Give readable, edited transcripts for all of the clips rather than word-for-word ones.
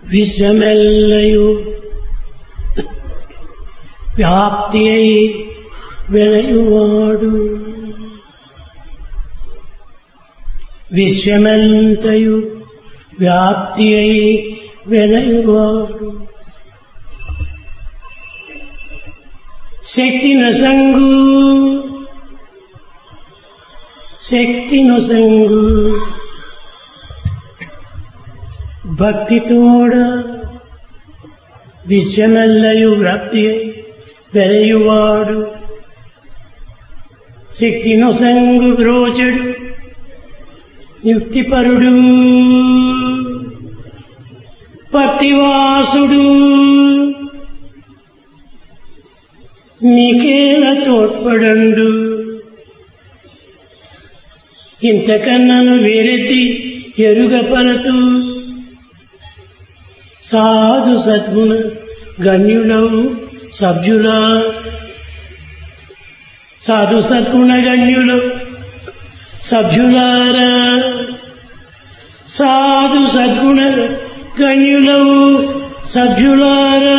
విశ్వమెల్లయు వ్యాప్తి అయి వెలయువాడు విశ్వమంతయు వ్యాప్తి అయి వెలయువాడు శక్తి నొసంగు భక్తితోడ విశ్వమెల్లయు వ్యాప్తి అయి వెలయువాడు శక్తి నొసంగు గ్రోచడు యుక్తిపరుడు పతివాసుడు నీకేల తోడ్పడండు ఇంతకన్నను వేరెత్తి ఎరుగపరతు సాధు సద్గుణ గణ్యులవు సభ్యులా సాధు సద్గుణ గణ్యులవు సభ్యులారా సాధు సద్గుణ గణ్యులవు సభ్యులారా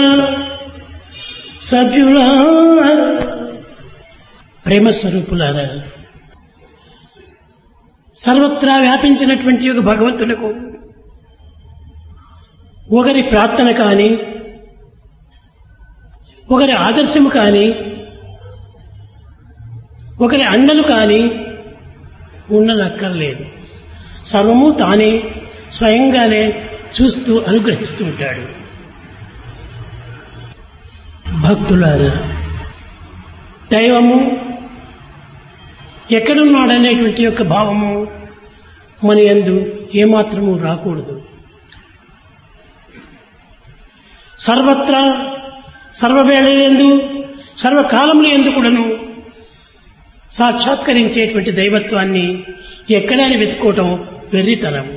ప్రేమస్వరూపులారా సర్వత్రా వ్యాపించినటువంటి ఒక భగవంతులకు ఒకరి ప్రార్థన కానీ ఒకరి ఆదర్శము కానీ ఒకరి అండలు కానీ ఉండనక్కర్లేదు. సర్వము తానే స్వయంగానే చూస్తూ అనుగ్రహిస్తూ ఉంటాడు. భక్తులారా దైవము ఎక్కడున్నాడనేటువంటి యొక్క భావము మన యందు ఏమాత్రము రాకూడదు. సర్వత్రా సర్వవేళ యందు సర్వకాలముల యందు కూడాను సాక్షాత్కరించేటువంటి దైవత్వాన్ని ఎక్కడైనా వెతుకోవటం వెర్రితనం.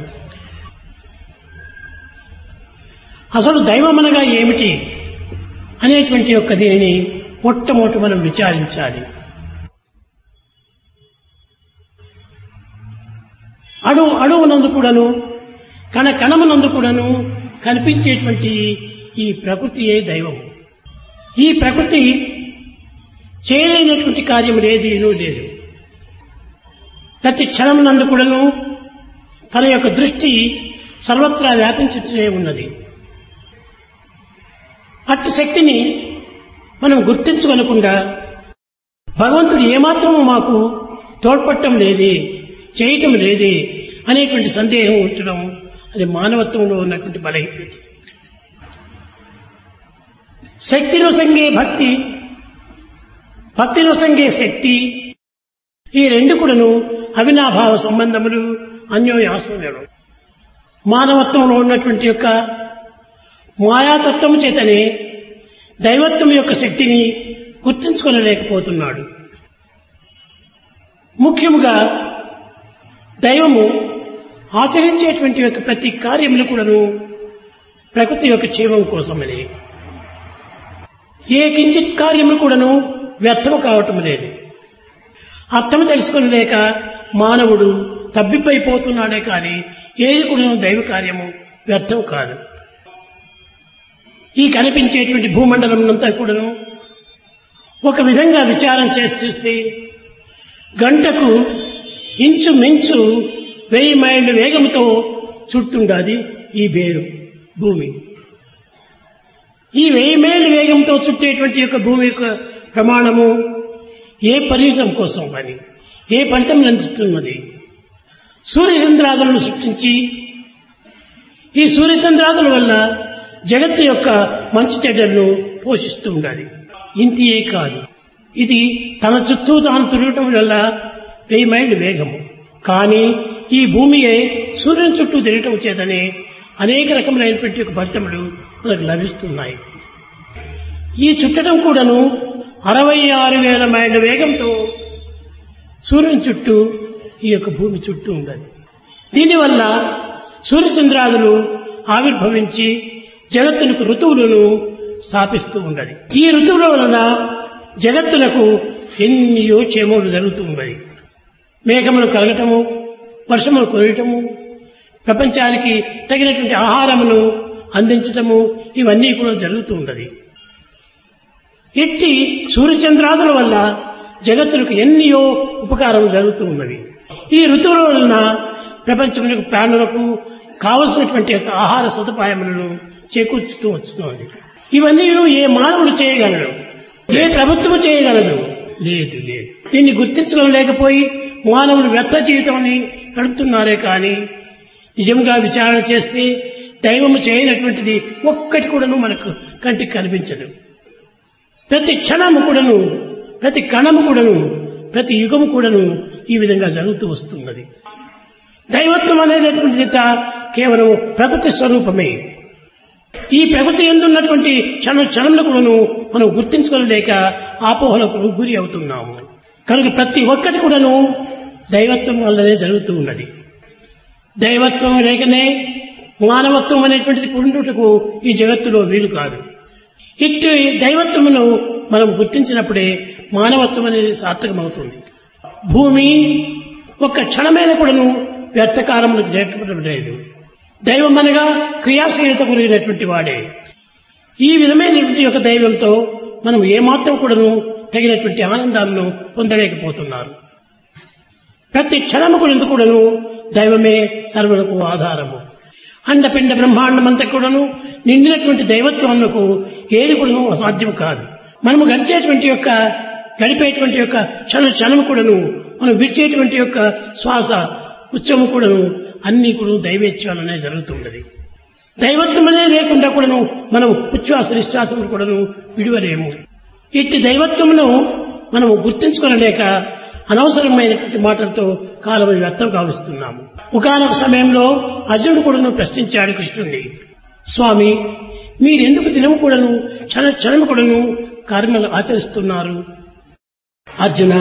అసలు దైవమనగా ఏమిటి అనేటువంటి యొక్క దీనిని మొట్టమొదటి మనం విచారించాలి. అణువునందు కూడాను కణమునందు కూడాను కనిపించేటువంటి ఈ ప్రకృతియే దైవం. ఈ ప్రకృతి చేయలేనటువంటి కార్యం లేదు. ప్రతి క్షణమునందు కూడాను తన యొక్క దృష్టి సర్వత్రా వ్యాపించుతూనే ఉన్నది. అట్టి శక్తిని మనం గుర్తించగలకుండా భగవంతుడు ఏమాత్రము మాకు తోడ్పడటం లేదే, చేయటం లేదే అనేటువంటి సందేహం ఉంచడం అది మానవత్వంలో ఉన్నటువంటి బలహీనత. శక్తిలో సంగే భక్తి, భక్తిలో సంగే శక్తి, ఈ రెండు కూడాను అవినాభావ సంబంధములు, అన్యోన్యాశ్రయాలు. మానవత్వంలో ఉన్నటువంటి యొక్క మాయాతత్వము చేతనే దైవత్వం యొక్క శక్తిని గుర్తించుకోలేకపోతున్నాడు. ముఖ్యముగా దైవము ఆచరించేటువంటి యొక్క ప్రతి కార్యములు కూడాను ప్రకృతి యొక్క క్షేమం కోసమని. ఏ కించిత్ కార్యములు కూడాను వ్యర్థము కావటం లేదు. అర్థం తెలుసుకోలేక మానవుడు తబ్బిబ్బైపోతున్నాడే కానీ ఏది కూడాను దైవ కార్యము వ్యర్థం కాదు. ఈ కనిపించేటువంటి భూమండలం అంతా కూడాను ఒక విధంగా విచారం చేసి చూస్తే గంటకు ఇంచుమించు 1000 మైళ్ళ వేగంతో చుడుతుండాది ఈ బేరు భూమి. ఈ 1000 మైళ్ళ వేగంతో చుట్టేటువంటి యొక్క భూమి యొక్క ప్రమాణము ఏ ఫలితం కోసం అని, ఏ ఫలితం అందిస్తున్నది? సూర్యచంద్రాదులను సృష్టించి ఈ సూర్యచంద్రాదుల వల్ల జగత్తు యొక్క మంచి చెడ్డలను పోషిస్తూ ఉండాలి. ఇంతియే కాదు, ఇది తన చుట్టూ తాను తిరగటం వల్ల 1000 మైళ్ళ వేగము. కానీ ఈ భూమియే సూర్యుని చుట్టూ తిరగటం చేతనే అనేక రకములైనటువంటి ఫలితములు మనకు లభిస్తున్నాయి. ఈ చుట్టడం కూడాను 66,000 మైళ్ళ వేగంతో సూర్యుని చుట్టూ ఈ యొక్క భూమి చుట్టూ ఉండాలి. దీనివల్ల సూర్యచంద్రాదులు ఆవిర్భవించి జగత్తునకు ఋతువులను స్థాపిస్తూ ఉండాలి. ఈ ఋతువుల వలన జగత్తునకు ఎన్నో క్షేమములు జరుగుతూ ఉన్నాయి. మేఘములు కలగటము, వర్షములు కురయటము, ప్రపంచానికి తగినటువంటి ఆహారమును అందించటము ఇవన్నీ కూడా జరుగుతూ ఉన్నది. ఇట్టి సూర్యచంద్రాదుల వల్ల జగత్తులకు ఎన్నో ఉపకారం జరుగుతూ ఉన్నవి. ఈ ఋతువుల వలన ప్రపంచంలో ప్రాణులకు కావలసినటువంటి యొక్క ఆహార సదుపాయములను చేకూర్చుతూ వస్తున్నది. ఇవన్నీ ఏ మానవుడు చేయగలడు? ఏ ప్రభుత్వం చేయగలదు? లేదు. దీన్ని గుర్తించలేకపోయి మానవులు వ్యర్థ జీవితాన్ని గడుపుతున్నారే కానీ నిజంగా విచారణ చేస్తే దైవము చేయనటువంటిది ఒక్కటి కూడాను మనకు కంటికి కనిపించదు. ప్రతి క్షణము కూడాను, ప్రతి కణము కూడాను, ప్రతి యుగము కూడాను ఈ విధంగా జరుగుతూ వస్తున్నది. దైవత్వం అనేటటువంటిది కేవలం ప్రకృతి స్వరూపమే. ఈ ప్రకృతి ఎందున్నటువంటి క్షణంలో కూడాను మనం గుర్తించుకోలేక ఆపోహలకు గురి అవుతున్నాము. కనుక ప్రతి ఒక్కటి కూడాను దైవత్వం వల్లనే జరుగుతూ ఉన్నది. దైవత్వం లేకనే మానవత్వం అనేటువంటిది పుట్టుటకు ఈ జగత్తులో వీలు కాదు. ఇటు దైవత్వమును మనం గుర్తించినప్పుడే మానవత్వం అనేది సార్థకమవుతుంది. భూమి ఒక్క క్షణమైన కూడాను వ్యర్థకాలములకు చేర్చడం లేదు. దైవం అనగా క్రియాశీలత కలిగినటువంటి వాడే. ఈ విధమైనటువంటి యొక్క దైవంతో మనం ఏమాత్రం కూడాను తగినటువంటి ఆనందాలను పొందలేకపోతున్నారు. ప్రతి క్షణము కూడాను దైవమే సర్వులకు ఆధారము. అండపిండ బ్రహ్మాండమంతా కూడాను నిండినటువంటి దైవత్వమునకు ఏది కూడాను అసాధ్యం కాదు. మనము గడిపేటువంటి యొక్క క్షణము కూడాను, మనం విడిచేటువంటి యొక్క శ్వాస ఉచ్చము కూడాను అన్ని కూడా దైవేచ్ఛలనే జరుగుతున్నది. దైవత్వమనే లేకుండా కూడాను మనం ఉచ్ఛ్వాస నిశ్వాసములు కూడాను విడివలేము. ఇట్టి దైవత్వమును మనము గుర్తించుకోలేక అనవసరమైనటువంటి మాటలతో కాలం వ్యర్థం కావిస్తున్నాము. ఒకానొక సమయంలో అర్జునుడు కూడాను ప్రశ్నించాడు కృష్ణుడిని, స్వామి మీరెందుకు దినము కూడాను క్షణము కూడాను కర్మలు ఆచరిస్తున్నారు? అర్జున,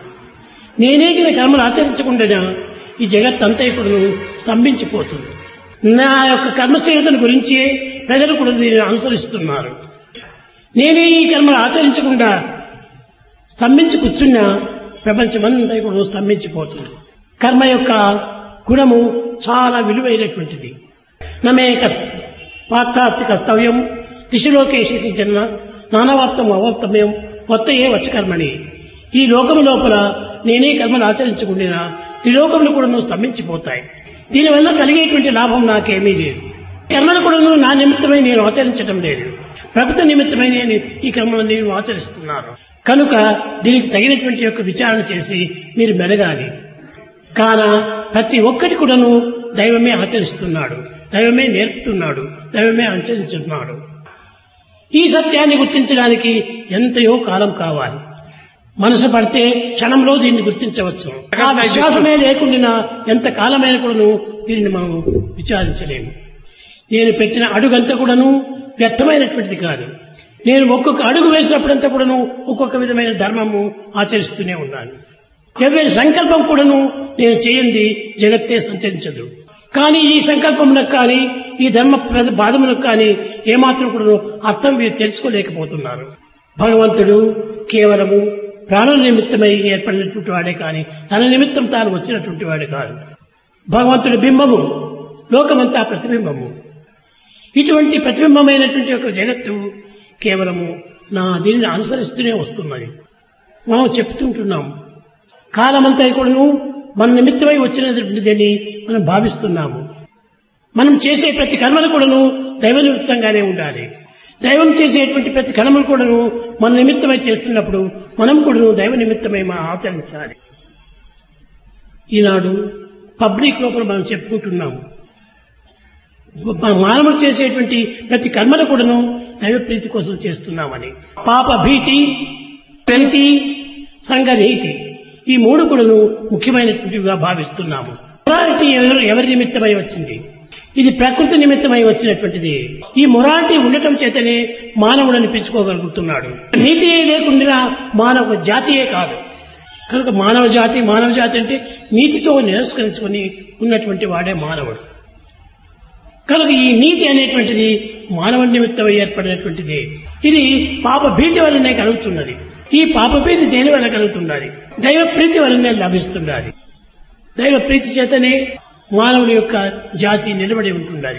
నేనేగిన కర్మలు ఆచరించకుండా ఈ జగత్తంతా ఇప్పుడు స్తంభించిపోతుంది. నా యొక్క కర్మశీలతను గురించి ప్రజలు కూడా దీనిని అనుసరిస్తున్నారు. నేనే ఈ కర్మలు ఆచరించకుండా స్తంభించి కూర్చున్నా ప్రపంచమంతా ఇప్పుడు స్తంభించిపోతుంది. కర్మ యొక్క గుణము చాలా విలువైనటువంటిది. నమే పాత్రార్థి కర్తవ్యం దిశలోకేషి జన్మ నానవార్తం అవార్తమయం కొత్తయే వచ్చకర్మని. ఈ లోకము లోపల నేనే కర్మలు ఆచరించకుండా త్రిలోకములు కూడా స్తంభించిపోతాయి. దీనివల్ల కలిగేటువంటి లాభం నాకేమీ లేదు. కర్మలు కూడా నా నిమిత్తమై నేను ఆచరించడం లేదు, ప్రకృతి నిమిత్తమై నేను ఈ కర్మలను నేను ఆచరిస్తున్నాను. కనుక దీనికి తగినటువంటి యొక్క విచారణ చేసి మీరు మెలగాలి. కాన ప్రతి ఒక్కటి కూడాను దైవమే ఆచరిస్తున్నాడు, దైవమే నేర్పుతున్నాడు, దైవమే ఆచరిస్తున్నాడు. ఈ సత్యాన్ని గుర్తించడానికి ఎంతయో కాలం కావాలి. మనసు పడితే క్షణంలో దీన్ని గుర్తించవచ్చు. ఆ విశ్వాసమే లేకుండా ఎంత కాలమైన కూడాను దీనిని మనం విచారించలేము. నేను పెట్టిన అడుగంతా కూడాను వ్యర్థమైనటువంటిది కాదు. నేను ఒక్కొక్క అడుగు వేసినప్పుడంతా కూడాను ఒక్కొక్క విధమైన ధర్మము ఆచరిస్తూనే ఉన్నాను. ఎవరి సంకల్పం కూడాను నేను చేయండి జగత్తే సంచరించదు. కానీ ఈ సంకల్పములకు కానీ ఈ ధర్మ బాధములకు కానీ ఏమాత్రం కూడా అర్థం వీరు తెలుసుకోలేకపోతున్నారు. భగవంతుడు కేవలము ప్రాణుల నిమిత్తమై ఏర్పడినటువంటి వాడే కానీ తన నిమిత్తం తాను వచ్చినటువంటి వాడే కాదు. భగవంతుడి బింబము, లోకమంతా ప్రతిబింబము. ఇటువంటి ప్రతిబింబమైనటువంటి ఒక జగత్తు కేవలము నా దీనిని అనుసరిస్తూనే వస్తున్నది. మనం చెప్తుంటున్నాం, కాలమంతా కూడాను మన నిమిత్తమై వచ్చినటువంటిదని మనం భావిస్తున్నాము. మనం చేసే ప్రతి కర్మలు కూడాను దైవ నిమిత్తంగానే ఉండాలి. దైవం చేసేటువంటి ప్రతి కర్మలు కూడాను మన నిమిత్తమై చేస్తున్నప్పుడు మనం కూడా దైవ నిమిత్తమై మనం ఆచరించాలి. ఈనాడు పబ్లిక్ లోపల మనం చెప్పుకుంటున్నాము, మానవులు చేసేటువంటి ప్రతి కర్మలు కూడాను దైవ ప్రీతి కోసం చేస్తున్నామని. పాప భీతి, ప్రీతి, సంఘనీతి ఈ మూడు కూడాను ముఖ్యమైనటువంటివిగా భావిస్తున్నాము. మొరాలిటీ ఎవరి నిమిత్తమై వచ్చింది? ఇది ప్రకృతి నిమిత్తమై వచ్చినటువంటిది. ఈ మొరాలిటీ ఉండటం చేతనే మానవుడు అనిపించుకోగలుగుతున్నాడు. నీతి లేకుండా మానవ జాతియే కాదు. కనుక మానవ జాతి అంటే నీతితో నిరస్కరించుకొని ఉన్నటువంటి వాడే మానవుడు. కనుక ఈ నీతి అనేటువంటిది మానవ నిమిత్తమై ఏర్పడినటువంటిది. ఇది పాప భీతి వల్లనే కలుగుతున్నది. ఈ పాప భీతి దేని వల్ల కలుగుతున్నది? దైవ ప్రీతి వల్లనే లభిస్తున్నది. దైవ ప్రీతి చేతనే మానవుడి యొక్క జాతి నిలబడి ఉంటున్నది.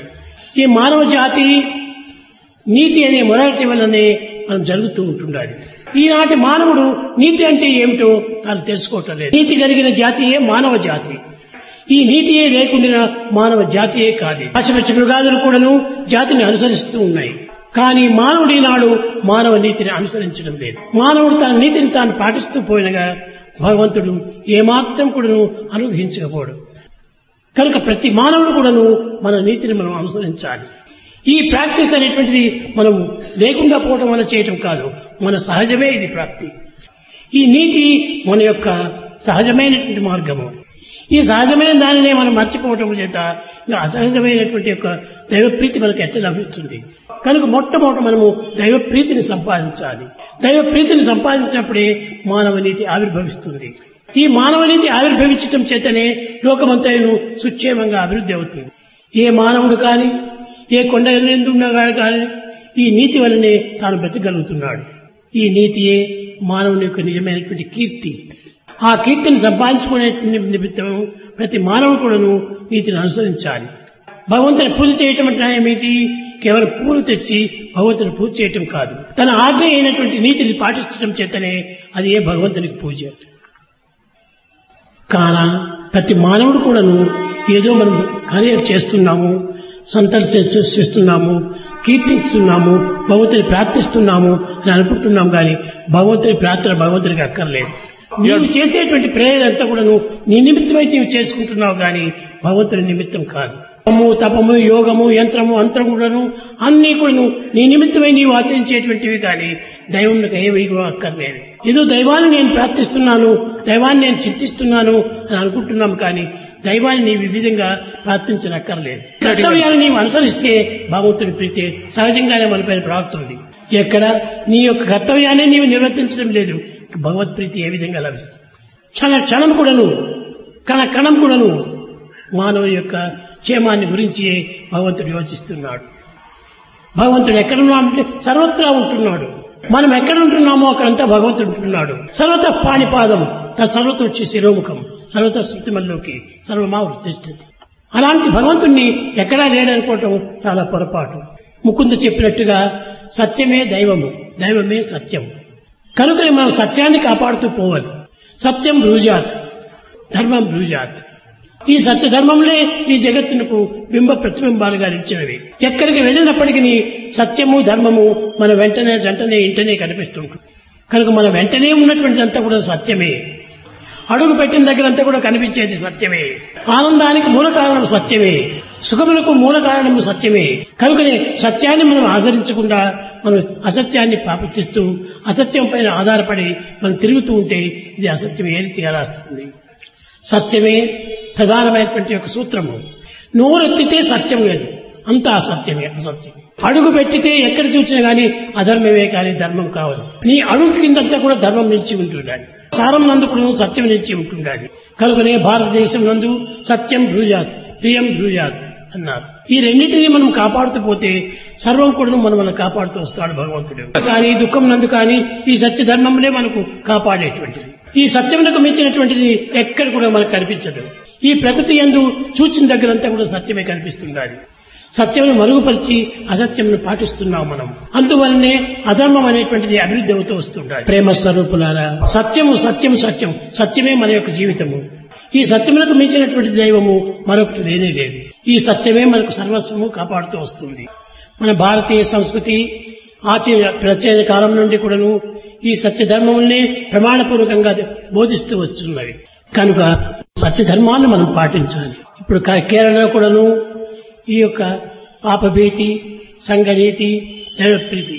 ఈ మానవ జాతి నీతి అనే మొరాలిటీ వల్లనే మనం జరుగుతూ ఉంటుండాలి. ఈనాటి మానవుడు నీతి అంటే ఏమిటో తాను తెలుసుకోవటం లేదు. నీతి కలిగిన జాతియే మానవ జాతి. ఈ నీతియే లేకుండా మానవ జాతియే కాదు. పశుపక్షి మృగాదులు కూడాను జాతిని అనుసరిస్తూ ఉన్నాయి. కానీ మానవుడి నాడు మానవ నీతిని అనుసరించడం లేదు. మానవుడు తన నీతిని తాను పాటిస్తూ పోయినగా భగవంతుడు ఏమాత్రం కూడాను అనుగ్రహించకపోవడం. కనుక ప్రతి మానవుడు కూడాను మన నీతిని మనం అనుసరించాలి. ఈ ప్రాక్టీస్ అనేటువంటిది మనం లేకుండా పోవడం వల్ల చేయటం కాదు, మన సహజమే ఇది ప్రాప్తి. ఈ నీతి మన యొక్క సహజమైనటువంటి మార్గము. ఈ సహజమైన దానినే మనం మర్చిపోవటం చేత ఇంకా అసహజమైనటువంటి యొక్క దైవప్రీతి మనకు ఎట్లా లభిస్తుంది. కనుక మొట్టమొదట మనము దైవప్రీతిని సంపాదించాలి. దైవప్రీతిని సంపాదించినప్పుడే మానవ నీతి ఆవిర్భవిస్తుంది. ఈ మానవ నీతి ఆవిర్భవించటం చేతనే లోకమంతయును సుక్షేమంగా అభివృద్ధి అవుతుంది. ఏ మానవుడు కానీ ఏ కొండ ఉన్నవాడు కానీ ఈ నీతి వల్లనే తాను బ్రతకగలుగుతున్నాడు. ఈ నీతియే మానవుని యొక్క నిజమైనటువంటి కీర్తి. ఆ కీర్తిని సంపాదించుకునే నిమిత్తం ప్రతి మానవుడు కూడాను నీతిని అనుసరించాలి. భగవంతుని పూజ చేయటం అంటే ఏమిటి? కేవలం పూలు తెచ్చి భగవంతుని పూజ చేయటం కాదు, తన ఆజ్ఞ అయినటువంటి నీతిని పాటించడం చేతనే అది ఏ భగవంతునికి పూజ. కానా ప్రతి మానవుడు కూడాను ఏదో మనం కార్యాలు చేస్తున్నాము, సంతర్శిస్తున్నాము, కీర్తిస్తున్నాము, భగవంతుని ప్రార్థిస్తున్నాము అని అనుకుంటున్నాము. కానీ భగవంతుని ప్రార్థన భగవంతునికి అక్కర్లేదు. నీవు చేసేటువంటి ప్రేయర్ అంతా కూడాను నీ నిమిత్తమై నీవు చేసుకుంటున్నావు కానీ భగవంతుని నిమిత్తం కాదు. తపము, యోగము, యంత్రము, అంతరం కూడాను అన్ని కూడాను నీ నిమిత్తమై నీవు ఆచరించేటువంటివి కానీ దైవంకి ఏవి అక్కర్లేదు. ఏదో దైవాన్ని నేను ప్రార్థిస్తున్నాను, దైవాన్ని నేను చింతిస్తున్నాను అని అనుకుంటున్నాము కానీ దైవాన్ని నీవు ఈ విధంగా ప్రార్థించనక్కర్లేదు. కర్తవ్యాన్ని నీవు అనుసరిస్తే భగవంతుని ప్రీతి సహజంగానే మనపైన ప్రాప్తుంది. ఎక్కడ నీ యొక్క కర్తవ్యాన్ని నీవు నిర్వర్తించడం లేదు, భగవత్ ప్రీతి ఏ విధంగా లభిస్తుంది? క్షణం కూడాను కణం కూడాను మానవుని యొక్క క్షేమాన్ని గురించి భగవంతుడు యోచిస్తున్నాడు. భగవంతుడు ఎక్కడున్నాడంటే సర్వత్రా ఉంటున్నాడు. మనం ఎక్కడ ఉంటున్నామో అక్కడంతా భగవంతుడు ఉంటున్నాడు. సర్వత పాణిపాదం సర్వత వచ్చి శిరోముఖం సర్వత శృతిమల్లోకి సర్వమా వృత్తిష్ఠితి. అలాంటి భగవంతుణ్ణి ఎక్కడా లేడనుకోవటం చాలా పొరపాటు. ముకుంద చెప్పినట్టుగా సత్యమే దైవము, దైవమే సత్యం. కనుకనే మనం సత్యాన్ని కాపాడుతూ పోవాలి. సత్యం బ్రూజాత్, ధర్మం బ్రూజాత్. ఈ సత్య ధర్మంలో ఈ జగత్తునకు బింబ ప్రతిబింబాలుగా నిలిచినవి. ఎక్కడికి వెళ్ళినప్పటికీ సత్యము ధర్మము మన వెంటనే ఇంటనే కనిపిస్తుంటుంది. కనుక మన వెంటనే ఉన్నటువంటిదంతా కూడా సత్యమే. అడుగు పెట్టిన దగ్గరంతా కూడా కనిపించేది సత్యమే. ఆనందానికి మూల కారణం సత్యమే, సుఖములకు మూల కారణము సత్యమే. కనుకనే సత్యాన్ని మనం ఆచరించకుండా మనం అసత్యాన్ని పాపించుతూ అసత్యం పైన ఆధారపడి మనం తిరుగుతూ ఉంటే ఇది అసత్యం ఏ రీతిగా రాస్తుంది. సత్యమే ప్రధానమైనటువంటి యొక్క సూత్రము. నోరెత్తితే సత్యం లేదు, అంతా అసత్యమే. అసత్యం అడుగు పెట్టితే ఎక్కడ చూసినా గానీ అధర్మమే కానీ ధర్మం కావాలి. నీ అడుగు కిందంతా కూడా ధర్మం నిలిచి ఉంటుండాలి, సారం నందు కూడా సత్యం నిలిచి ఉంటుండాలి. కనుకనే భారతదేశం నందు సత్యం బ్రూజాత్, ప్రియం బ్రూజాత్ అన్నారు. ఈ రెండింటినీ మనం కాపాడుతూ పోతే సర్వం కూడా మనం కాపాడుతూ వస్తాడు భగవంతుడు. కానీ దుఃఖం నందు కానీ ఈ సత్య ధర్మంలో మనకు కాపాడేటువంటిది. ఈ సత్యమునకు మించినటువంటిది ఎక్కడ కూడా మనకు కనిపించదు. ఈ ప్రకృతి యందు చూచిన దగ్గరంతా కూడా సత్యమే కనిపిస్తుండాలి. సత్యమును మరుగుపరిచి అసత్యమును పాటిస్తున్నాం మనం. అందువల్లనే అధర్మం అనేటువంటిది అభివృద్ధి అవుతూ వస్తుండాలి. ప్రేమ స్వరూపులారా, సత్యము సత్యం సత్యం సత్యమే మన యొక్క జీవితము. ఈ సత్యములకు మించినటువంటి దైవము మరొకటి లేనే లేదు. ఈ సత్యమే మనకు సర్వస్వము కాపాడుతూ వస్తుంది. మన భారతీయ సంస్కృతి ప్రాచీన కాలం నుండి కూడాను ఈ సత్య ధర్మముల్ని ప్రమాణపూర్వకంగా బోధిస్తూ వస్తున్నవి. కనుక సత్య ధర్మాన్ని మనం పాటించాలి. ఇప్పుడు కేరళలో కూడాను ఈ యొక్క పాపభీతి, సంఘనీతి, దైవప్రీతి,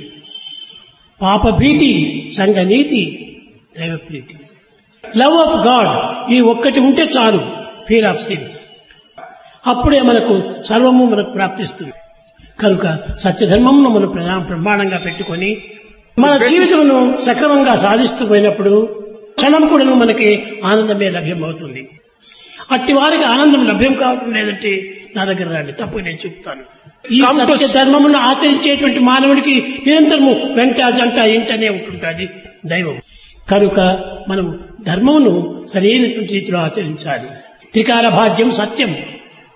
పాపభీతి, సంఘనీతి, దైవప్రీతి, లవ్ ఆఫ్ గాడ్, ఈ ఒక్కటి ఉంటే చాలు. ఫియర్ ఆఫ్ సిన్స్, అప్పుడే మనకు సర్వము మనకు ప్రాప్తిస్తుంది. కనుక సత్యధర్మమును మనం ప్రమాణంగా పెట్టుకొని మన జీవితమును సక్రమంగా సాధిస్తూ పోయినప్పుడు క్షణం కూడా మనకి ఆనందమే లభ్యమవుతుంది. అట్టి వారికి ఆనందం లభ్యం కావడం లేదంటే నా దగ్గర రండి, తప్పు నేను చెప్తాను. ఈ సత్య ధర్మమును ఆచరించేటువంటి మానవుడికి నిరంతరము వెంట జంట ఇంటనే ఉంటుంటుంది దైవం. కనుక మనం ధర్మమును సరైనటువంటి రీతిలో ఆచరించాలి. త్రికాల భాగ్యం సత్యం,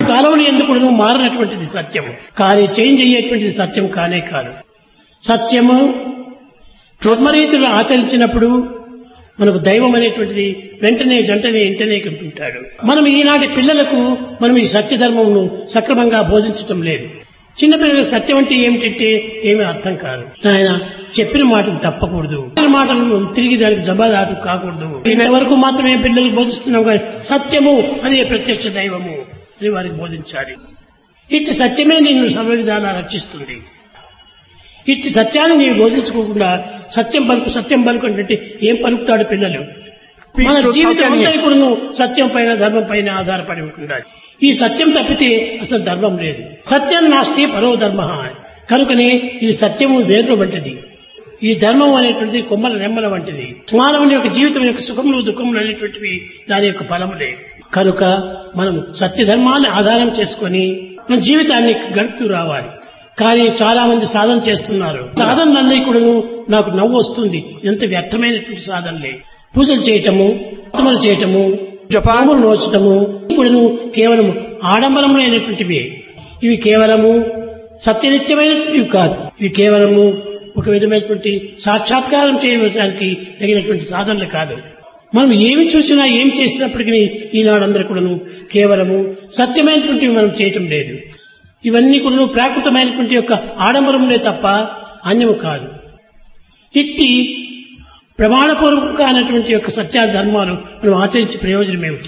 కాలంలో ఎందుకు మారినటువంటిది సత్యం, కానీ చేంజ్ అయ్యేటువంటిది సత్యం కానే కాదు. సత్యము ధర్మరీతులు ఆచరించినప్పుడు మనకు దైవం అనేటువంటిది వెంటనే ఇంటనే కనిపించాడు. మనం ఈనాటి పిల్లలకు మనం ఈ సత్యధర్మమును సక్రమంగా బోధించటం లేదు. చిన్నపిల్లలకు సత్యం అంటే ఏమిటంటే ఏమీ అర్థం కాదు. ఆయన చెప్పిన మాటలు తప్పకూడదు, మాటలు తిరిగి దానికి జవాబు కాకూడదు. ఇంతవరకు మాత్రమే పిల్లలకు బోధిస్తున్నాం కానీ సత్యము అదే ప్రత్యక్ష దైవము అని వారికి బోధించాలి. ఇట్టి సత్యమే నిన్ను సర్వ విధాలా రక్షిస్తుంది. ఇట్టి సత్యాన్ని నీవు బోధించుకోకుండా సత్యం పలుకు అంటే ఏం పలుకుతాడు పిల్లలు? మన జీవితం అంతా కూడా సత్యం పైన ధర్మం పైన ఆధారపడి ఉంటుండాలి. ఈ సత్యం తప్పితే అసలు ధర్మం లేదు. సత్యం నాస్తి పరో ధర్మ. కనుకనే ఇది సత్యము వేర్లు వంటిది, ఈ ధర్మం అనేటువంటిది కొమ్మల రెమ్మల వంటిది. మానవుని యొక్క జీవితం యొక్క సుఖములు దుఃఖములు అనేటువంటివి దాని యొక్క ఫలములే. కనుక మనం సత్యధర్మాన్ని ఆధారం చేసుకొని మన జీవితాన్ని గడుపుతూ రావాలి. కానీ చాలా మంది సాధన చేస్తున్నారు. సాధనలన్నీ కూడా నాకు నవ్వు వస్తుంది, ఎంత వ్యర్థమైనటువంటి సాధనలే. పూజలు చేయటము, వ్రతములు చేయటము, జపములు నోచటము కూడా కేవలం ఆడంబరములైనటువంటివి. ఇవి కేవలము సత్యనిత్యమైనటువంటివి కాదు. ఇవి కేవలము ఒక విధమైనటువంటి సాక్షాత్కారం చేయడానికి తగినటువంటి సాధనలు కాదు. మనం ఏమి చూసినా ఏం చేసినప్పటికీ ఈనాడందరూ కూడాను కేవలము సత్యమైనటువంటివి మనం చేయటం లేదు. ఇవన్నీ కూడా ప్రాకృతమైనటువంటి యొక్క ఆడంబరములే తప్ప అన్యము కాదు. ఇట్టి ప్రమాణపూర్వకంగా అయినటువంటి యొక్క సత్య ధర్మాలు మనం ఆచరించి ప్రయోజనం ఏమిటి?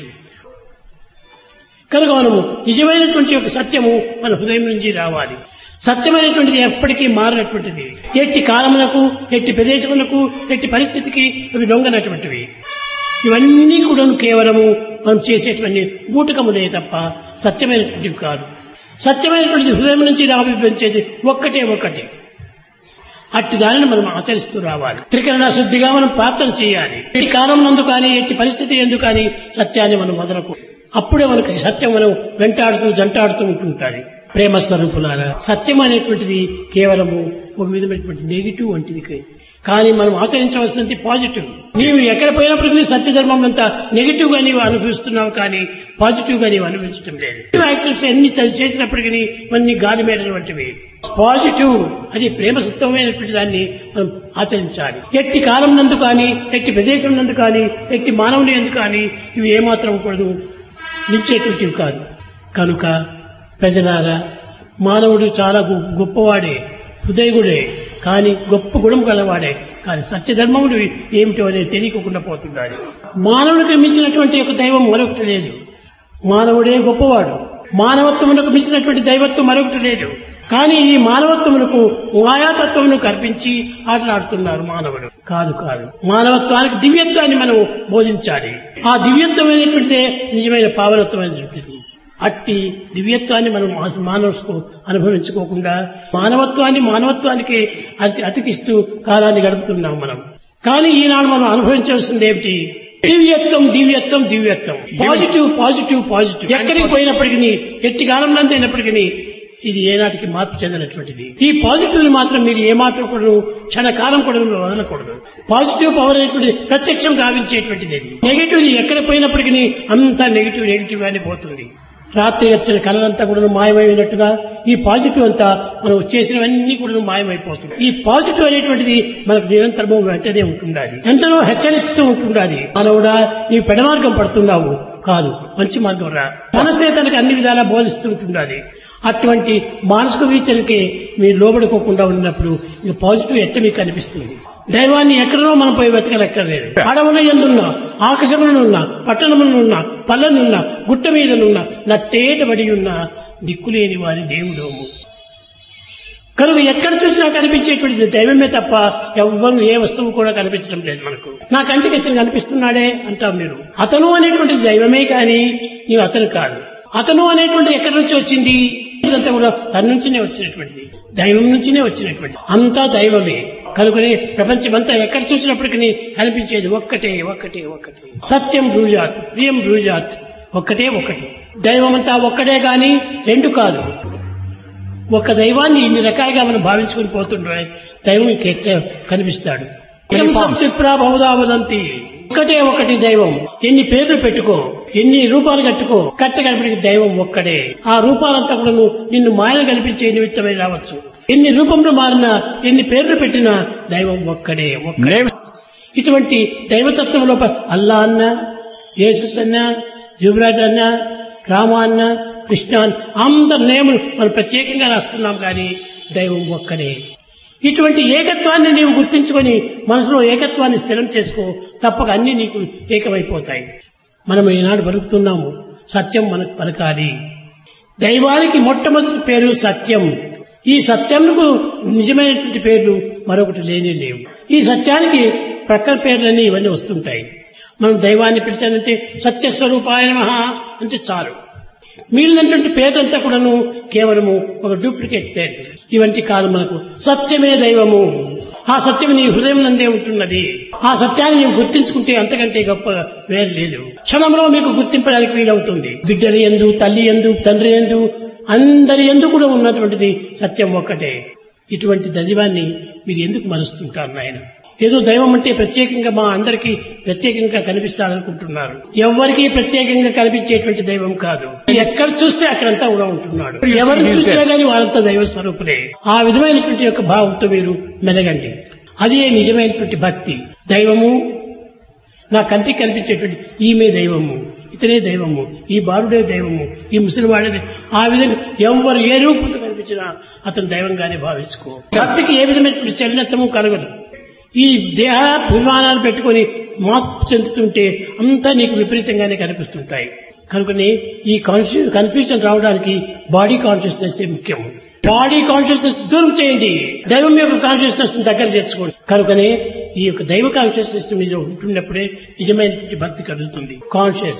కనుక మనము నిజమైనటువంటి యొక్క సత్యము మన హృదయం నుంచి రావాలి. సత్యమైనటువంటిది ఎప్పటికీ మారినటువంటిది. ఎట్టి కాలములకు, ఎట్టి ప్రదేశములకు, ఎట్టి పరిస్థితికి అవి లొంగనటువంటివి. ఇవన్నీ కూడా కేవలము మనం చేసేటువంటి బూటకములే తప్ప సత్యమైనటువంటివి కాదు. సత్యమైనటువంటి హృదయం నుంచి ఆవిర్భవించేది ఒక్కటి. అట్టి దానిని మనం ఆచరిస్తూ రావాలి. త్రికరణ శుద్ధిగా మనం ప్రార్థన చేయాలి. ఎట్టి కాలం నందు కానీ, ఎట్టి పరిస్థితి ఎందు కానీ సత్యాన్ని మనం వదలకు. అప్పుడే మనకి సత్యం మనం వెంటాడుతూ జంటాడుతూ ఉంటుంటుంది. ప్రేమ స్వరూపులారా, సత్యం అనేటువంటిది కేవలము ఒక విధమైనటువంటి నెగిటివ్ వంటిది. కానీ మనం ఆచరించవలసినది పాజిటివ్. నీవు ఎక్కడ పోయినప్పటికీ సత్యధర్మం అంతా నెగిటివ్ గా నీవు అనుభవిస్తున్నావు, కానీ పాజిటివ్ గా నీవు అనుభవించడం లేదు. యాక్టర్స్ ఎన్ని చేసినప్పటికీ ఇవన్నీ గాలి మేడటువంటివి. పాజిటివ్ అది ప్రేమ సత్వమైనటువంటి దాన్ని మనం ఆచరించాలి. ఎట్టి కాలం నందు కానీ, ఎట్టి ప్రదేశం నందు కానీ, ఎట్టి మానవుని ఎందుకు కానీ ఇవి ఏమాత్రం కూడా నిలిచేటువంటివి కాదు. కనుక ప్రజలారా, మానవుడు చాలా గొప్పవాడే, హృదయగుడే, కానీ గొప్ప గుణం గలవాడే. కానీ సత్యధర్మములు ఏమిటో అనేది తెలియకుండా పోతున్నాడు. మానవుడికి మించినటువంటి ఒక దైవం మరొకటి లేదు. మానవుడే గొప్పవాడు. మానవత్వమునకు మించినటువంటి దైవత్వం మరొకటి లేదు. కానీ ఈ మానవత్వమునకు మాయాతత్వమును కల్పించి ఆటలాడుతున్నారు మానవుడు. కాదు. మానవత్వానికి దివ్యత్వాన్ని మనం బోధించాలి. ఆ దివ్యత్వం అనేటువంటిదే నిజమైన పావనత్వమైనటువంటిది. అట్టి దివ్యత్వాన్ని మనం మానవకు అనుభవించుకోకుండా మానవత్వానికి అతికిస్తూ కాలాన్ని గడుపుతున్నాం మనం. కానీ ఈనాడు మనం అనుభవించాల్సింది ఏమిటి? దివ్యత్వం. పాజిటివ్. ఎక్కడికి పోయినప్పటికీ, ఎట్టి కాలంలో అయినప్పటికీ ఇది ఏనాటికి మార్పు చెందినటువంటిది. ఈ పాజిటివ్ ని మాత్రం మీరు ఏమాత్రం కూడా క్షణకాలం కూడా వదలకూడదు. పాజిటివ్ పవర్ అనేటువంటి ప్రత్యక్షం గావించేటువంటిది. నెగిటివ్ ఎక్కడ పోయినప్పటికీ అంతా నెగిటివ్ గానే పోతుంది. రాత్రి వచ్చిన కళలంతా కూడా మాయమైనట్టుగా ఈ పాజిటివ్ అంతా మనం చేసినవన్నీ కూడా మాయమైపోతుంది. ఈ పాజిటివ్ అనేటువంటిది మనకు నిరంతరము వెంటనే ఉంటుండాలి, ఎంతనో హెచ్చరిస్తూ ఉంటుండాలి. మనవుడా, నీ పెడ మార్గం పడుతున్నావు, కాదు మంచి మార్గం రా. మనసే తనకు అన్ని విధాలా బోధిస్తూ ఉంటుండాలి. అటువంటి మానసిక వీచనకి మీరు లోబడుకోకుండా ఉన్నప్పుడు ఇక పాజిటివ్ ఎట్ట మీకు కనిపిస్తుంది? దైవాన్ని ఎక్కడనో మనం పోయి వెతకలెక్కర్లేదు. అడవుల ఎందున్నా, ఆకాశములనున్నా, పట్టణములనున్నా, పల్లెనున్నా, గుట్ట మీదనున్నా, నట్టేటబడి ఉన్న దిక్కులేని వారి దేవుడోము. కనుక ఎక్కడ చూసినా కనిపించేటువంటి దైవమే తప్ప ఎవ్వరు ఏ వస్తువు కూడా కనిపించడం లేదు మనకు. నా కంటికి ఇతను కనిపిస్తున్నాడే అంటాం మీరు. అతను అనేటువంటి దైవమే కానీ నీవు అతను కాదు. అతను అనేటువంటి ఎక్కడి నుంచి వచ్చింది? ఇదంతా కూడా తన నుంచినే వచ్చినటువంటిది, దైవం నుంచినే వచ్చినటువంటి అంతా దైవమే. కనుకనే ప్రపంచమంతా ఎక్కడ చూసినప్పటికీ కనిపించేది ఒక్కటే. సత్యం బ్రూజాత్, ప్రియం బ్రూజాత్, ఒక్కటే. దైవమంతా ఒక్కటే గాని రెండు కాదు. ఒక దైవాన్ని ఇన్ని రకాలుగా మనం భావించుకుని పోతుండే దైవం కనిపిస్తాడు. బహుదా వదంతి, ఒక్కటే ఒకటి దైవం. ఎన్ని పేర్లు పెట్టుకో, ఎన్ని రూపాలు కట్టుకో, కట్టగలిపిన దైవం ఒక్కడే. ఆ రూపాలంతా కూడా నిన్ను మాయలు కల్పించే నిమిత్తమై రావచ్చు. ఎన్ని రూపంలో మారినా, ఎన్ని పేర్లు పెట్టినా దైవం ఒక్కడే ఒక్కడే. ఇటువంటి దైవతత్వం లోపల అల్లా అన్న, యేసుస్ అన్న, జుబ్రాజ్ అన్న, రామ అన్న, కృష్ణ అన్న అందరి నేములు మనం ప్రత్యేకంగా రాస్తున్నాం. కానీ దైవం ఒక్కడే. ఇటువంటి ఏకత్వాన్ని నీవు గుర్తించుకొని మనసులో ఏకత్వాన్ని స్థిరం చేసుకో, తప్పక అన్ని నీకు ఏకమైపోతాయి. మనం ఈనాడు బతుకుతున్నాము, సత్యం మనకు పలకాలి. దైవానికి మొట్టమొదటి పేరు సత్యం. ఈ సత్యంకు నిజమైనటువంటి పేర్లు మరొకటి లేనే లేవు. ఈ సత్యానికి ప్రక్కన పేర్లన్నీ ఇవన్నీ వస్తుంటాయి. మనం దైవాన్ని పిలిచానంటే సత్యస్వరూపాయ నమః అంటే చాలు. మిగిలినటువంటి పేర్లంతా కూడాను కేవలము ఒక డూప్లికేట్ పేర్లు. ఇవంటి కాదు. మనకు సత్యమే దైవము. ఆ సత్యం నీ హృదయం నందే ఉంటున్నది. ఆ సత్యాన్ని నీవు గుర్తించుకుంటే అంతకంటే గొప్ప వేరు లేదు. క్షణంలో మీకు గుర్తింపడానికి వీలవుతుంది. బిడ్డలు యందు, తల్లి యందు, తండ్రి యందు, అందరి యందు కూడా ఉన్నటువంటిది సత్యం ఒక్కటే. ఇటువంటి దైవాన్ని మీరు ఎందుకు మరుస్తుంటారు నాయన? ఏదో దైవం అంటే ప్రత్యేకంగా మా అందరికీ ప్రత్యేకంగా కనిపిస్తాడనుకుంటున్నారు. ఎవరికి ప్రత్యేకంగా కనిపించేటువంటి దైవం కాదు. ఎక్కడ చూస్తే అక్కడంతా కూడా ఉంటున్నాడు. ఎవరిని చూసినా గానీ వారంతా దైవ స్వరూపులే. ఆ విధమైనటువంటి యొక్క భావంతో మీరు మెలగండి. అదే నిజమైనటువంటి భక్తి. దైవము నా కంటికి కనిపించేటువంటి ఈమె దైవము, ఇతనే దైవము, ఈ బాలుడే దైవము, ఈ ముసలివాడే. ఆ విధంగా ఎవరు ఏ రూపంతో కనిపించినా అతను దైవంగానే భావించుకో. భక్తికి ఏ విధమైనటువంటి చలనత్వము కలగదు. ఈ దేహాభిమానాలు పెట్టుకొని మార్పు చెందుతుంటే అంతా నీకు విపరీతంగానే కనిపిస్తుంటాయి. కనుకనే ఈ కన్ఫ్యూజన్ రావడానికి బాడీ కాన్షియస్నెస్ ముఖ్యం. బాడీ కాన్షియస్నెస్ దూరం చేయండి, దైవం యొక్క కాన్షియస్నెస్ దగ్గర చేర్చుకోండి. కనుకనే ఈ యొక్క దైవ కాన్షియస్నెస్ మీద ఉంటున్నప్పుడే నిజమైన భక్తి కలుగుతుంది. కాన్షియస్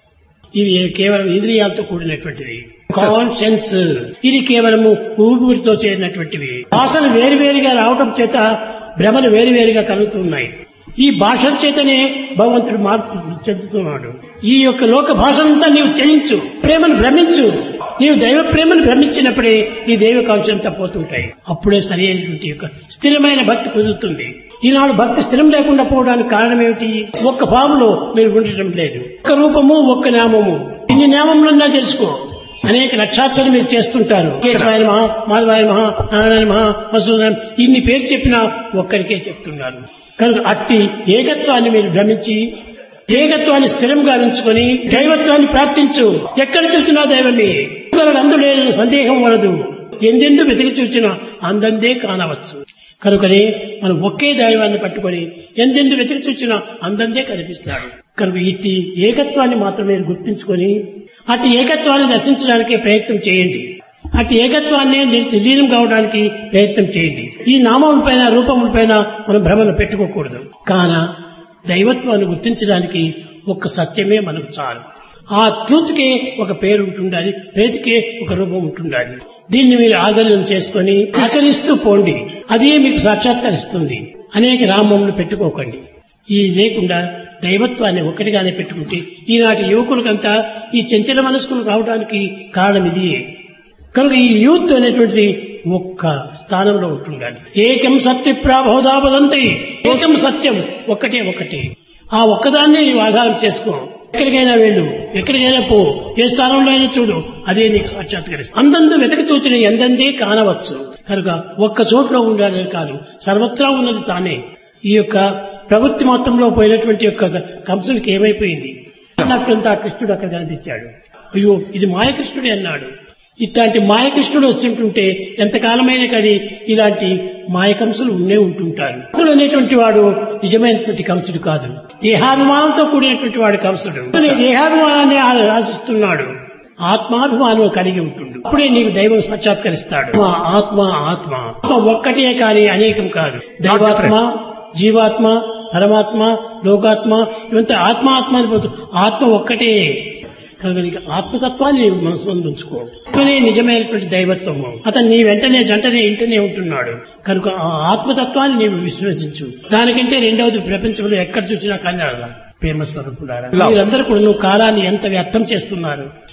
ఇది కేవలం ఇంద్రియాలతో కూడినటువంటిది. కాన్షియన్స్ ఇది కేవలము ఊపిరితో చేరినటువంటివి. భాషలు వేరువేరుగా రావటం చేత భ్రమలు వేరువేరుగా కలుగుతున్నాయి. ఈ భాషల చేతనే భగవంతుడు మార్పు చెందుతున్నాడు. ఈ యొక్క లోక భాషలంతా నీవు త్యజించు, ప్రేమను భ్రమించు. నీవు దైవ ప్రేమను భ్రమించినప్పుడే ఈ దైవ కాంక్షంతా పోతుంటాయి. అప్పుడే సరి అయినటువంటి యొక్క స్థిరమైన భక్తి కుదురుతుంది. ఈనాడు భక్తి స్థిరం లేకుండా పోవడానికి కారణం ఏమిటి? ఒక్క భావంలో మీరు ఉండటం లేదు. ఒక్క రూపము, ఒక్క నామము. ఇన్ని నామములన్నా తెలుసుకో. అనేక లక్షాక్షరం మీరు చేస్తుంటారు. కేశవాయ మహా, మాధవాయ మహా, నారాయణ మహా, మసూదనం ఇన్ని పేరు చెప్పినా ఒక్కరికే చెప్తున్నారు. కనుక అట్టి ఏకత్వాన్ని మీరు భ్రమించి ఏకత్వాన్ని స్థిరంగా ఉంచుకొని దైవత్వాన్ని ప్రార్థించు. ఎక్కడ చూసినా దైవమే. అందులేని సందేహం వలదు. ఎందెందు వెతికి చూచినా అందందే కానవచ్చు. కనుకనే మనం ఒకే దైవాన్ని పట్టుకొని ఎందెందు వెతికి చూచినా అందందే కనిపిస్తాడు. కనుక ఇట్టి ఏకత్వాన్ని మాత్రమే గుర్తించుకొని అట్టి ఏకత్వాన్ని దర్శించడానికి ప్రయత్నం చేయండి. అట్టి ఏకత్వాన్ని లీనం కావడానికి ప్రయత్నం చేయండి. ఈ నామముల పైన, రూపముల పైన మనం భ్రమను పెట్టుకోకూడదు. కాన దైవత్వాన్ని గుర్తించడానికి ఒక్క సత్యమే మనకు చాలు. ఆ ట్రూత్కే ఒక పేరు ఉంటుండాలి, ప్రేతికే ఒక రూపం ఉంటుండాలి. దీన్ని మీరు ఆదరణ చేసుకొని ఆచరిస్తూ పోండి. అదే మీకు సాక్షాత్కరిస్తుంది. అనేక నామములు పెట్టుకోకండి. ఈ లేకుండా దైవత్వాన్ని ఒకటిగానే పెట్టుకుంటే ఈనాటి యువకులకంతా ఈ చంచల మనస్కులు రావడానికి కారణం ఇది. కనుక ఈ యూత్ అనేటువంటిది ఒక్క స్థానంలో ఉంటుండాలి. ఏకం సత్య ప్రాబోధాపదంతి. ఏకం సత్యం ఒక్కటే ఒకటి. ఆ ఒక్కదాన్ని నీవు ఆధారం చేసుకో. ఎక్కడికైనా వెళ్ళు, ఎక్కడికైనా పో, ఏ స్థానంలో అయినా చూడు, అదే నీకు సాక్షాత్కరిస్తుంది. అందందు వెతకి చూచిన ఎందందే కానవచ్చు. కనుక ఒక్క చోట్లో ఉండాలని కాదు, సర్వత్రా ఉన్నది తానే. ఈ యొక్క ప్రవృత్తి మొత్తంలో పోయినటువంటి యొక్క కంసుడికి ఏమైపోయింది అన్నట్లంతా కృష్ణుడు అక్కడ కనిపించాడు. అయ్యో ఇది మాయకృష్ణుడే అన్నాడు. ఇట్లాంటి మాయకృష్ణుడు వచ్చింటుంటే ఎంతకాలమైన కానీ ఇలాంటి మాయకంసులు ఉండే ఉంటుంటారు. కంసుడు అనేటువంటి వాడు నిజమైనటువంటి కంసుడు కాదు, దేహాభిమానంతో కూడినటువంటి వాడు కంసుడు. దేహాభిమానాన్ని ఆశిస్తున్నాడు, ఆత్మాభిమానం కలిగి ఉంటుండు. అప్పుడే నీకు దైవం సాక్షాత్కరిస్తాడు. ఆత్మ ఆత్మ ఒక్కటే కానీ అనేకం కాదు. దైవాత్మ, జీవాత్మ, పరమాత్మ, లోకాత్మ ఇవంతా ఆత్మ ఆత్మ అని పోతు. ఆత్మ ఒక్కటే. కనుక నీకు ఆత్మతత్వాన్ని నీవు మనసు ఉంచుకో. నిజమైనటువంటి దైవత్వము అతను నీ వెంటనే జంటనే ఇంటనే ఉంటున్నాడు. కనుక ఆ ఆత్మతత్వాన్ని నీవు విశ్వసించు. దానికంటే రెండవది ప్రపంచంలో ఎక్కడ చూసినా కన్నా ప్రేమ స్వరూపులారా. మీరందరూ కూడా నువ్వు కాలాన్ని ఎంత వ్యర్థం చేస్తున్నారు.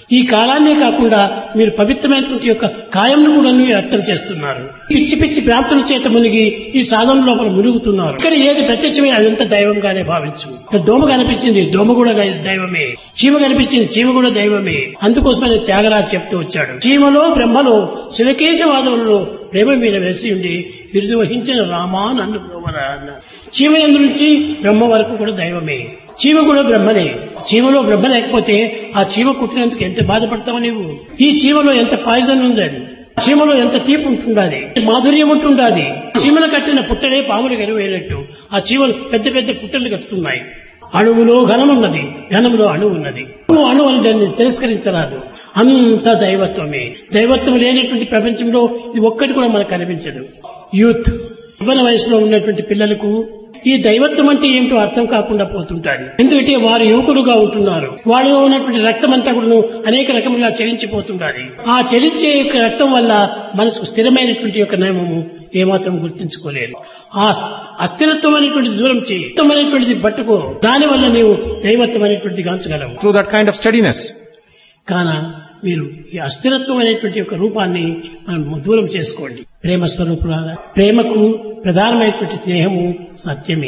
ఈ కాలాన్నే కాకుండా మీరు పవిత్రమైనటువంటి యొక్క కాయంను కూడా వ్యక్తం చేస్తున్నారు. పిచ్చి పిచ్చి భ్రాంతుల చేత మునిగి ఈ సాధన లోపల మునుగుతున్నారు. ఇక్కడ ఏది ప్రత్యక్షమే అదంతా దైవంగానే భావించు. ఇక్కడ దోమ కనిపించింది, దోమ కూడా దైవమే. చీమ కనిపించింది, చీమ కూడా దైవమే. అందుకోసమని త్యాగరాజు చెప్తూ వచ్చాడు, చీమలో బ్రహ్మలో శివకేశవాదములలో ప్రేమ మీద వేసి ఉండి బిరుదు వహించిన రామా నన్ను బ్రోవరా అన్నారు. చీమ యందు నుంచి బ్రహ్మ వరకు కూడా దైవమే. చీమ కూడా బ్రహ్మనే. చీమలో బ్రహ్మ లేకపోతే ఆ చీమ కుట్టినందుకు ఎంత బాధపడతావు నీవు? ఈ చీమలో ఎంత పాయిజన్ ఉందని, చీమలో ఎంత తీపి ఉంటుండాది, మాధుర్యం ఉంటుండాది. చీమలు కట్టిన పుట్టలే పాములు గెలువేనట్టు ఆ చీమలు పెద్ద పెద్ద పుట్టలు కట్టుతున్నాయి. అణువులో ఘనమున్నది, ఘనములో అణువు ఉన్నది. అణువు అని దాన్ని తిరస్కరించరాదు. అంత దైవత్వమే. దైవత్వం లేనటువంటి ప్రపంచంలో ఇది ఒక్కటి కూడా మనకు కనిపించదు. యూత్ యవ్వన వయసులో ఉన్నటువంటి పిల్లలకు ఈ దైవత్వం అంటే ఏమిటో అర్థం కాకుండా పోతుంటారు. ఎందుకంటే వారు యువకులుగా ఉంటున్నారు. వాళ్ళలో ఉన్నటువంటి రక్తం అంతా కూడా అనేక రకములుగా చలించిపోతుంటారు. ఆ చలించే రక్తం వల్ల మనసుకు స్థిరమైనటువంటి యొక్క నియమము ఏమాత్రం గుర్తించుకోలేరు. ఆ అస్థిరత్వం అనేటువంటిది దూరం చేయి, అనేటువంటిది పట్టుకో. దాని వల్ల నీవు దైవత్వం అనేటువంటిది గాంచగలవు. Through that kind of steadiness. కాన మీరు ఈ అస్థిరత్వం అనేటువంటి యొక్క రూపాన్ని మనం దూరం చేసుకోండి. ప్రేమ స్వరూపులాగా ప్రేమకు ప్రధానమైనటువంటి స్నేహము సత్యమే.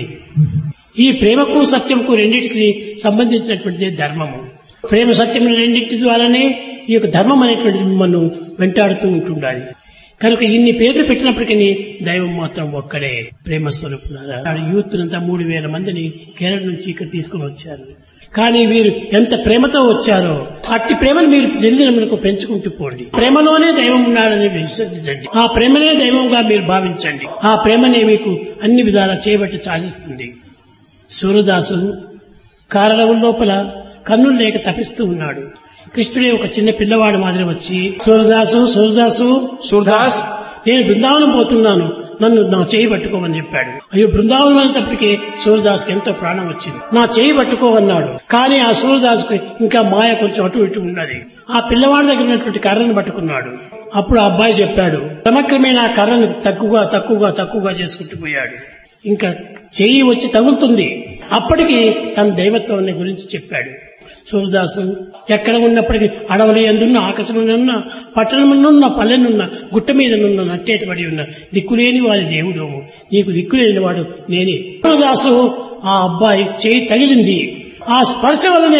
ఈ ప్రేమకు సత్యంకు రెండింటికి సంబంధించినటువంటిదే ధర్మము. ప్రేమ సత్యములు రెండింటి ద్వారానే ఈ యొక్క ధర్మం అనేటువంటిది మిమ్మల్ని వెంటాడుతూ ఉంటుండాలి. కనుక ఇన్ని పేర్లు పెట్టినప్పటికీ దైవం మాత్రం ఒక్కడే. ప్రేమ స్వరూపులారా యూత్ అంతా 3000 మందిని కేరళ నుంచి ఇక్కడ తీసుకుని వచ్చారు. కానీ వీరు ఎంత ప్రేమతో వచ్చారో అట్టి ప్రేమను మీరు దినదినములకు పెంచుకుంటూ పోండి. ప్రేమలోనే దైవం ఉన్నాడని విశ్వసించండి. ఆ ప్రేమనే దైవంగా మీరు భావించండి. ఆ ప్రేమనే మీకు అన్ని విధాలా చేయబట్టి చాలిస్తుంది. సూరదాసు కారడవు లోపల కన్నులు లేక తపిస్తూ ఉన్నాడు. కృష్ణుడే ఒక చిన్న పిల్లవాడు మాదిరి వచ్చి, సూరదాస్ నేను బృందావనం పోతున్నాను, నన్ను నా చేయి పట్టుకోమని చెప్పాడు. అయ్యో బృందావనం అనేటప్పటికీ సూరదాస్కి ఎంతో ప్రాణం వచ్చింది. నా చేయి పట్టుకోమన్నాడు. కానీ ఆ సూరదాస్కు ఇంకా మాయ కొంచెం అటు ఇటు ఉన్నది. ఆ పిల్లవాడి దగ్గర ఉన్నటువంటి కర్రను పట్టుకున్నాడు. అప్పుడు ఆ అబ్బాయి చెప్పాడు. క్రమక్రమేణా ఆ కర్రను తక్కువగా చేసుకుంటూ పోయాడు. ఇంకా చెయ్యి వచ్చి తగులుతుంది. అప్పటికి తన దైవత్వాన్ని గురించి చెప్పాడు. సూరదాసు ఎక్కడ ఉన్నప్పటికీ అడవులు ఎందున్న, ఆకాశమునున్న, పట్టణమునున్న, పల్లెనున్న, గుట్ట మీదనున్న, నట్టేటబడి ఉన్న దిక్కులేని వారి దేవుడు, నీకు దిక్కులేని వాడు నేనే. సూరదాసు ఆ అబ్బాయి చేయి తగిలింది. ఆ స్పర్శ వల్లనే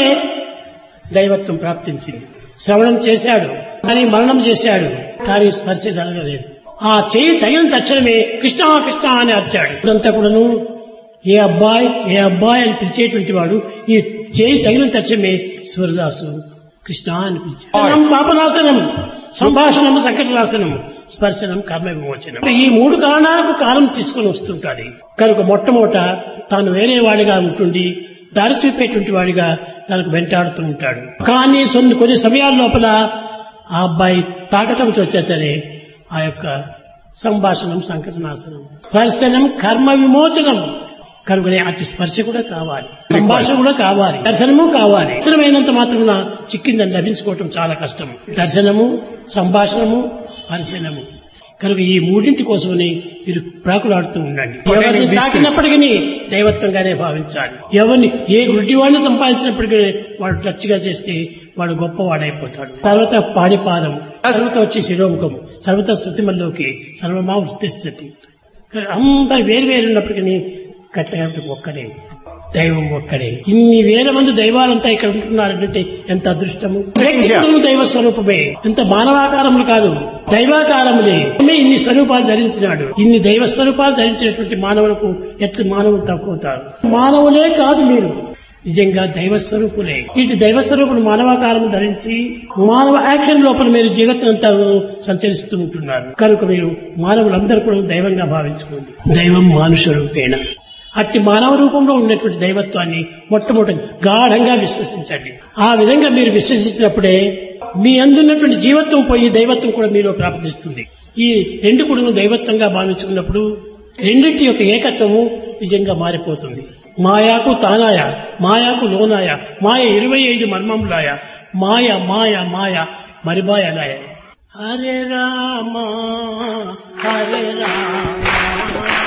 దైవత్వం ప్రాప్తించింది. శ్రవణం చేశాడు, కానీ మరణం చేశాడు, కానీ స్పర్శ జరగలేదు. ఆ చేయి తగిలిన తక్షణమే కృష్ణ కృష్ణ అని అరిచాడు. ఇదంతా కూడాను ఏ అబ్బాయి అని పిలిచేటువంటి వాడు ఈ చేయి తగిలిన తక్షణమే సూరదాసు కృష్ణ అని పిలిచాడు. పాపనాశనం, సంభాషణం సంకటనాశనం, స్పర్శనం కర్మ విమోచనం. ఈ 3 కారణాలకు కాలం తీసుకుని వస్తుంటాది. కనుక మొట్టమొదట తాను వేరే వాడిగా ఉంటుండి దారి చూపేటువంటి వాడిగా తనకు వెంటాడుతూ ఉంటాడు. కానీ కొన్ని సమయాల లోపల ఆ అబ్బాయి తాకటం వచ్చేతనే ఆ యొక్క సంభాషణం సంకటనాశనం, స్పర్శనం కర్మ విమోచనం. కనుకనే అటు స్పర్శ కూడా కావాలి, సంభాషణ కూడా కావాలి, దర్శనము కావాలి. దర్శనమైనంత మాత్రమున చిక్కిందని లభించుకోవటం చాలా కష్టం. దర్శనము, సంభాషణము, స్పర్శనము. కనుక ఈ 3 కోసమని మీరు ప్రాకులాడుతూ ఉండండి. ఎవరిని తాకినప్పటికీ దైవత్వంగానే భావించాలి. ఎవరిని ఏ గుడ్డివాడిని సంపాదించినప్పటికీ వాడు టచ్గా చేస్తే వాడు గొప్పవాడైపోతాడు. తర్వాత పాడిపాదం, తర్వాత వచ్చి శిరోముఖం, సర్వత శృతిమల్లోకి సర్వమా వృత్తిస్థితి. అందరు వేరు ఉన్నప్పటికీ కట్టగా ఒక్కడే దైవం, ఒక్కడే. ఇన్ని వేల మంది దైవాలంతా ఇక్కడ ఉంటున్నారంటే ఎంత అదృష్టము. వ్యక్తిత్వము దైవ స్వరూపమే, ఎంత మానవాకారములు కాదు, దైవాకారములే. ఇన్ని స్వరూపాలు ధరించినాడు. ఇన్ని దైవ స్వరూపాలు ధరించినటువంటి మానవులకు ఎట్లా మానవులు తక్కువతారు? మానవులే కాదు, మీరు నిజంగా దైవస్వరూపులే. ఇటు దైవస్వరూపులు మానవాకారం ధరించి మానవ యాక్షన్ లోపల మీరు జగత్తునంతా సంచరిస్తూ ఉంటున్నారు. కనుక మీరు మానవులందరూ కూడా దైవంగా భావించుకోండి. దైవం మానుష రూపేణ. అట్టి మానవ రూపంలో ఉన్నటువంటి దైవత్వాన్ని మొట్టమొదటి గాఢంగా విశ్వసించండి. ఆ విధంగా మీరు విశ్వసించినప్పుడే మీ అందున్నటువంటి జీవత్వం పోయి దైవత్వం కూడా మీలో ప్రాప్తిస్తుంది. ఈ 2 కూడా దైవత్వంగా భావించుకున్నప్పుడు రెండింటి యొక్క ఏకత్వము నిజంగా మారిపోతుంది. మాయాకు తానాయ, మాయాకు లోనాయ, మాయ 25 మర్మములాయ, మాయ మాయ మాయ మరిబాయలాయ. హరే రామ హరే రామ